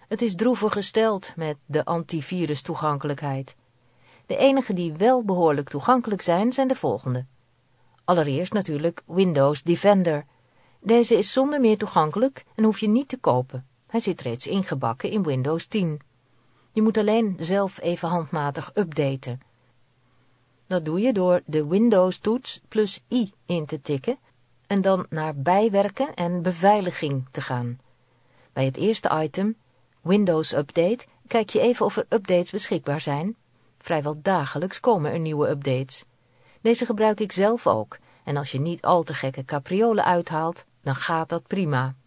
Het is droevig gesteld met de antivirus toegankelijkheid. De enige die wel behoorlijk toegankelijk zijn de volgende. Allereerst natuurlijk Windows Defender. Deze is zonder meer toegankelijk en hoef je niet te kopen. Hij zit reeds ingebakken in Windows 10. Je moet alleen zelf even handmatig updaten. Dat doe je door de Windows-toets plus I in te tikken en dan naar bijwerken en beveiliging te gaan. Bij het eerste item, Windows Update, kijk je even of er updates beschikbaar zijn. Vrijwel dagelijks komen er nieuwe updates. Deze gebruik ik zelf ook en als je niet al te gekke capriolen uithaalt, dan gaat dat prima.